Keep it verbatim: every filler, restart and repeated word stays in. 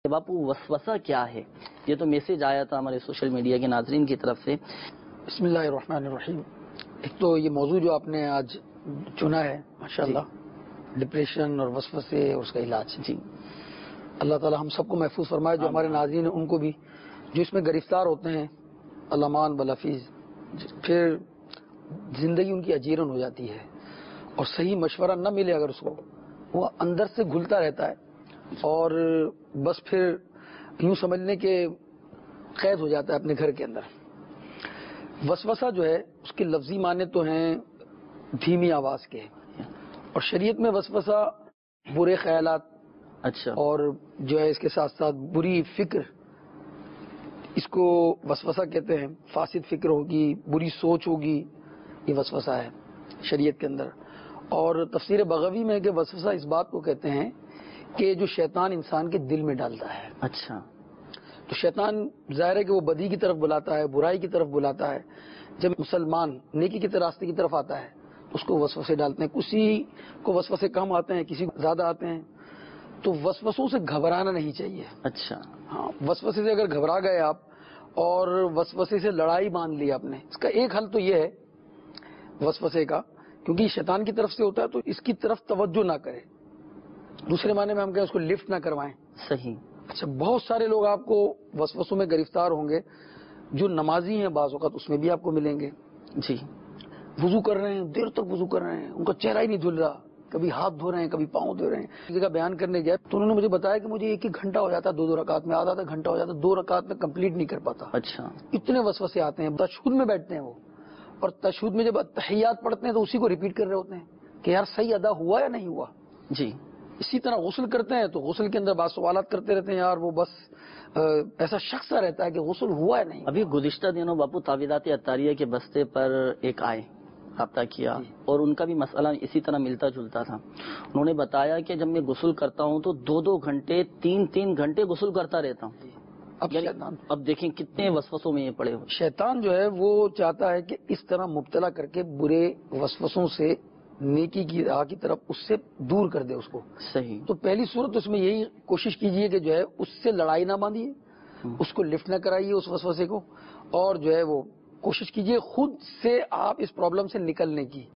کہ باپو وسوسہ کیا ہے؟ یہ تو میسج آیا تھا ہمارے سوشل میڈیا کے ناظرین کی طرف سے. بسم اللہ الرحمن الرحیم. ایک تو یہ موضوع جو آپ نے آج چنا ہے ماشاءاللہ، ڈپریشن اور وسوسے اور اس کا علاج. جی اللہ تعالی ہم سب کو محفوظ فرمائے، جو ہمارے ناظرین ہیں ان کو بھی، جو اس میں گرفتار ہوتے ہیں علامان بلافیز، پھر زندگی ان کی اجیرن ہو جاتی ہے اور صحیح مشورہ نہ ملے اگر اس کو، وہ اندر سے گھلتا رہتا ہے اور بس پھر یوں سمجھ لیں کہ قید ہو جاتا ہے اپنے گھر کے اندر. وسوسہ جو ہے اس کے لفظی معنی تو ہیں دھیمی آواز کے، اور شریعت میں وسوسہ برے خیالات اچھا اور جو ہے اس کے ساتھ ساتھ بری فکر، اس کو وسوسہ کہتے ہیں. فاسد فکر ہوگی، بری سوچ ہوگی، یہ وسوسہ ہے شریعت کے اندر. اور تفسیر بغوی میں کہ وسوسہ اس بات کو کہتے ہیں کہ جو شیطان انسان کے دل میں ڈالتا ہے. اچھا تو شیطان ظاہر ہے کہ وہ بدی کی طرف بلاتا ہے، برائی کی طرف بلاتا ہے. جب مسلمان نیکی کے راستے کی طرف آتا ہے اس کو وسوسے ڈالتے ہیں. کسی کو وسوسے کم آتے ہیں، کسی کو زیادہ آتے ہیں. تو وسوسوں سے گھبرانا نہیں چاہیے. اچھا ہاں، وسوسے سے اگر گھبرا گئے آپ اور وسوسے سے لڑائی باندھ لی آپ نے، اس کا ایک حل تو یہ ہے وسوسے کا، کیونکہ یہ شیطان کی طرف سے ہوتا ہے تو اس کی طرف توجہ نہ کرے. دوسرے معنی میں ہم کہیں اس کو لفٹ نہ کروائیں. صحیح. اچھا، بہت سارے لوگ آپ کو وسوسوں میں گرفتار ہوں گے جو نمازی ہیں، بعض اوقات اس میں بھی آپ کو ملیں گے. جی وضو کر رہے ہیں، دیر تک وضو کر رہے ہیں، ان کا چہرہ ہی نہیں دھل رہا، کبھی ہاتھ دھو رہے ہیں، کبھی پاؤں دھو رہے ہیں. ایک جگہ بیان کرنے گیا تو انہوں نے مجھے بتایا کہ مجھے ایک ایک گھنٹہ ہو جاتا ہے، دو دو رکعت میں، آدھا آدھا گھنٹہ ہو جاتا ہے، دو رکعت میں کمپلیٹ نہیں کر پاتا. اچھا اتنے وسوسے آتے ہیں. تشہد میں بیٹھتے ہیں وہ، اور تشہد میں جب تحیات پڑھتے ہیں تو اسی کو ریپیٹ کر رہے ہوتے ہیں کہ یار صحیح ادا ہوا یا نہیں ہوا. جی اسی طرح غسل کرتے ہیں تو غسل کے اندر بعض سوالات کرتے رہتے ہیں، یار وہ بس ایسا شخص رہتا ہے کہ غسل ہوا یا نہیں. ابھی گزشتہ دنوں باپو تعویذات عطاریہ کے بستے پر ایک آئے، رابطہ کیا، اور ان کا بھی مسئلہ اسی طرح ملتا جلتا تھا. انہوں نے بتایا کہ جب میں غسل کرتا ہوں تو دو دو گھنٹے تین تین گھنٹے غسل کرتا رہتا ہوں. اب یعنی شیطان اب دیکھیں کتنے وسوسوں میں یہ پڑے ہوئے. شیطان جو ہے وہ چاہتا ہے کہ اس طرح مبتلا کر کے برے وسوسوں سے نیکی کی راہ کی طرف اس سے دور کر دے اس کو. صحیح. تو پہلی صورت اس میں یہی کوشش کیجئے کہ جو ہے اس سے لڑائی نہ باندھیے، اس کو لفٹ نہ کرائیے اس وسوسے کو، اور جو ہے وہ کوشش کیجئے خود سے آپ اس پرابلم سے نکلنے کی.